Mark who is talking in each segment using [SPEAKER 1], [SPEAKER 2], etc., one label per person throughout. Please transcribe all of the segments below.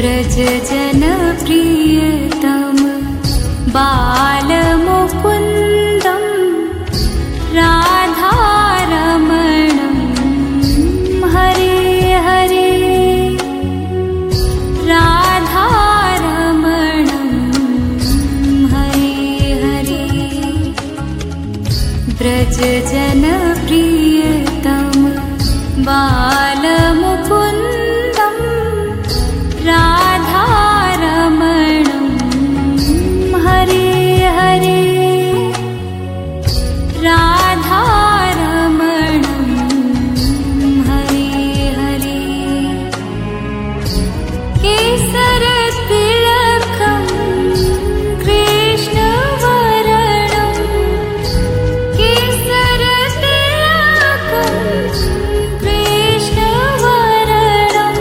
[SPEAKER 1] व्रज जन प्रियतम बालमुकुन्दं राधारमणं हरे हरे राधारमणं हरे हरे व्रज जन प्रियतम बालमुकुन्दं राधारमणं हरे हरे राधारमणं हरे हरे केसरतिलकं कृष्णवर्णं केसरतिलकं कृष्णवर्णं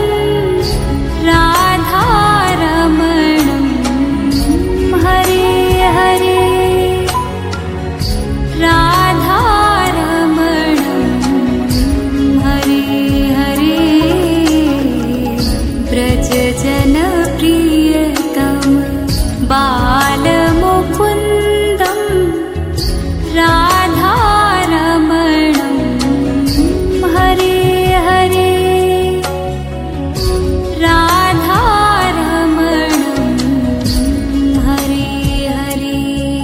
[SPEAKER 1] राधारमणं हरे हरे राधारमणं हरे हरे व्रज जन प्रियतम बालमुकुन्दं राधारमणं हरे हरे राधारमणं हरे हरे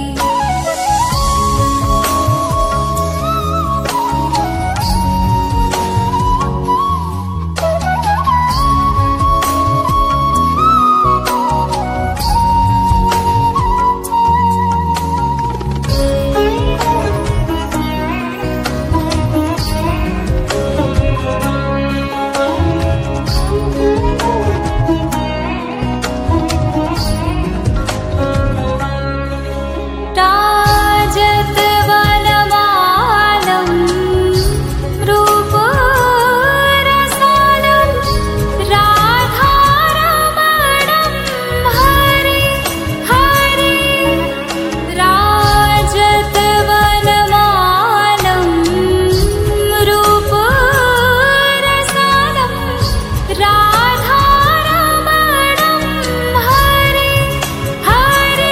[SPEAKER 1] ताजतवनमालं रूपरसालं राधारमणं हरे हरे राजतवनमालं रूपरसालं राधारमणं हरे हरे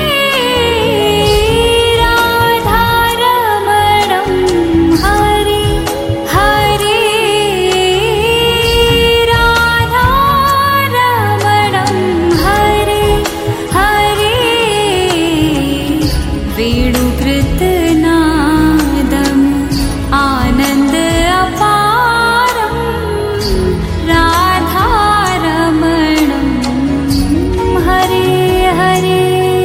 [SPEAKER 1] राधारमणं हरे हरे राधारमणं हरे हरे वेणुकृतनादम् आनन्द अपारं राधारमणं हरे हरे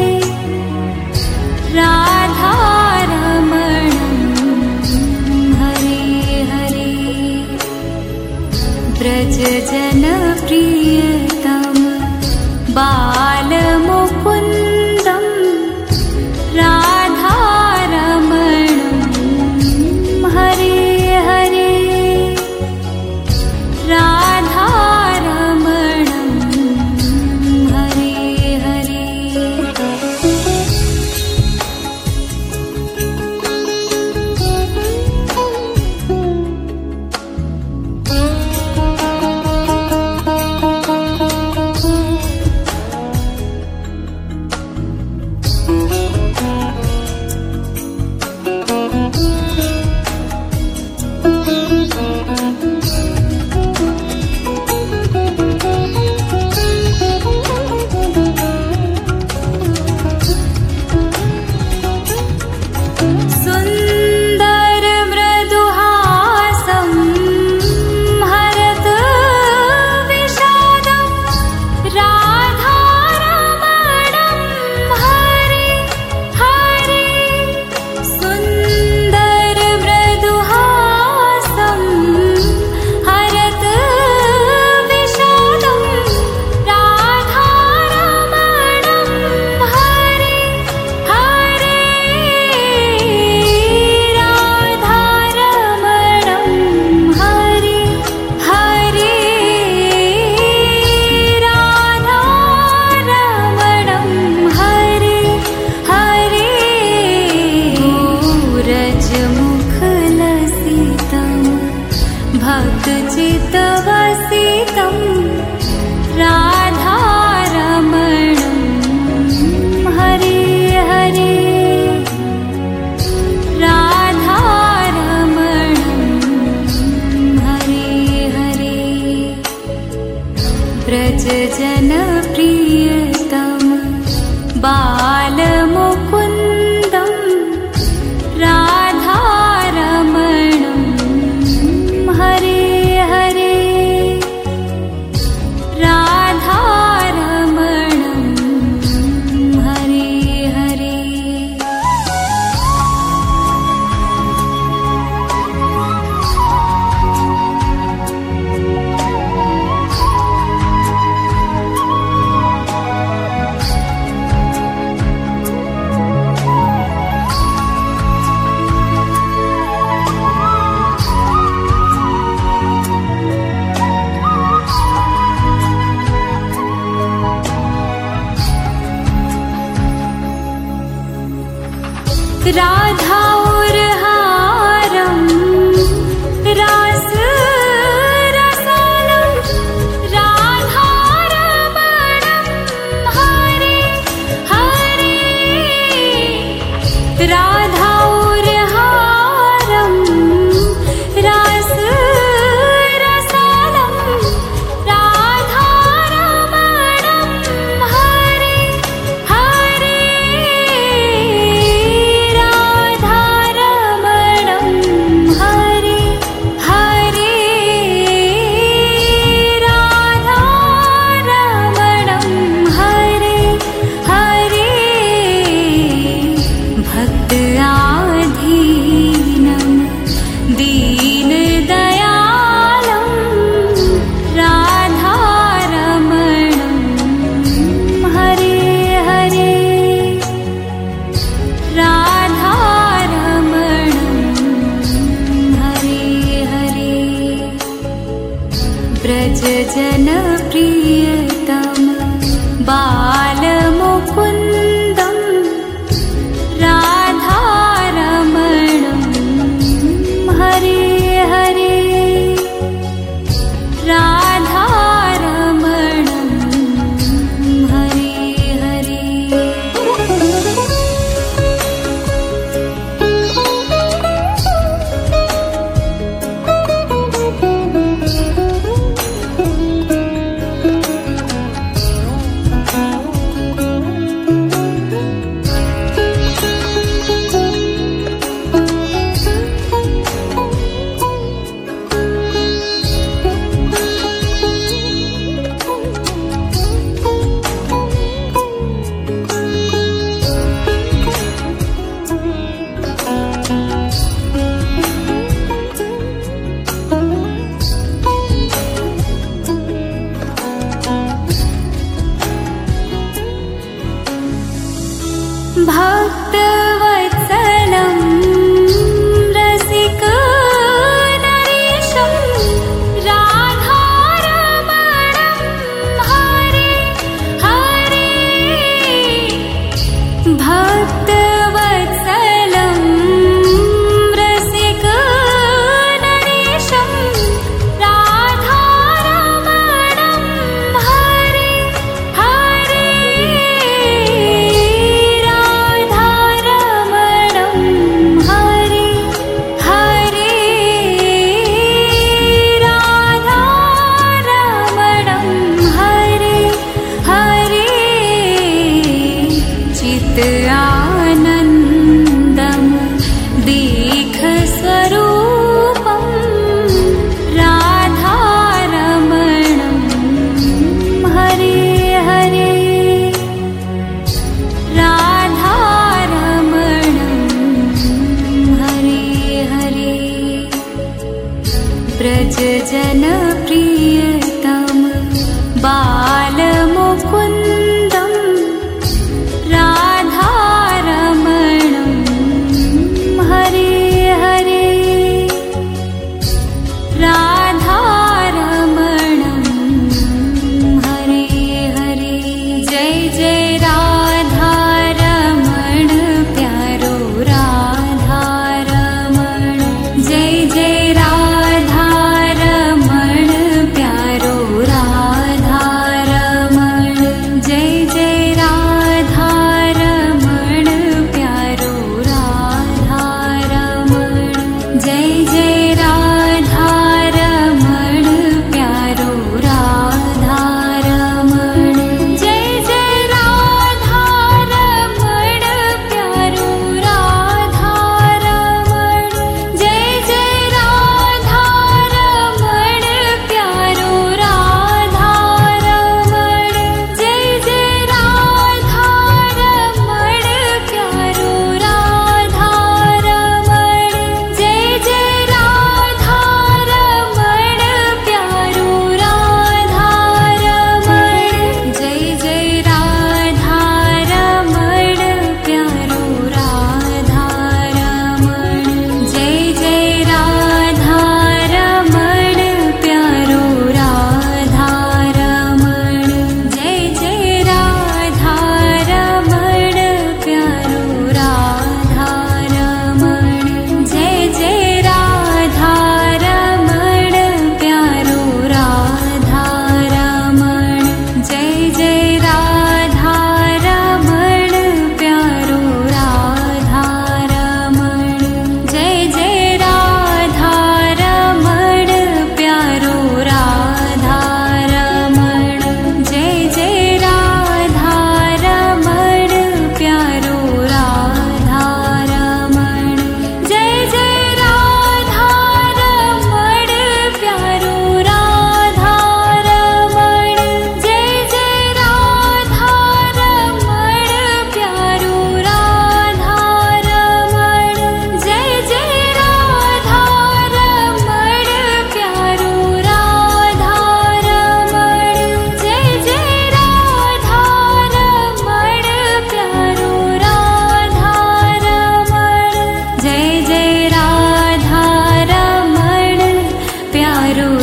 [SPEAKER 1] राधारमणं हरे हरे व्रज जन प्रियतम बालमुकुन्दं राधारमणं हरे हरे राधारमणं हरे हरे सुन्दर मृदुहासं हरत विषादं राधारमणं हरे हरे सुन्दर मृदुहासं हरत विषादं राधारमणं हरे हरे राधारमणं हरे हरे राधारमणं हरे हरे रजमुखलसितं भक्तचित्तवसितं राधारमणं हरे हरे राधारमणं हरे हरे व्रजजनप्रियतम बालमुकुन्दं राधारमणं हरे हरे राधारमणं हरे हरे राधा और हारम रास रसालम राधारमणं हरे हरे राधा और हारम रास रसालम राधारमणं हरे हरे राधारमणं हरे हरे राधारमणं हरे हरे भक्त आधीनं दीनदयालं राधारमणं हरे हरे राधारमणं हरे हरे व्रजजनप्रियतम बालमुकुन्दं राधारमणं हरे हरे राधारमणं हरे हरे भक्तवत्सलं रसिकनरेशं राधारमणं हरे हरे भक्तवत्सलं रसिकनरेशं राधारमणं हरे हरे राधारमणं हरे हरे राधारमणं हरे हरे चित आनन्दं दीघस्वरूपं राधारमणं हरे हरे राधारमणं हरे हरे व्रजजनप्रियतम बालमुकुन्दं राधारमणं हरे हरे राधारमणं हरे हरे जय जय राधारमण प्यारो राधारमण जय जय राधारमण प्यारो राधारमण प्यारो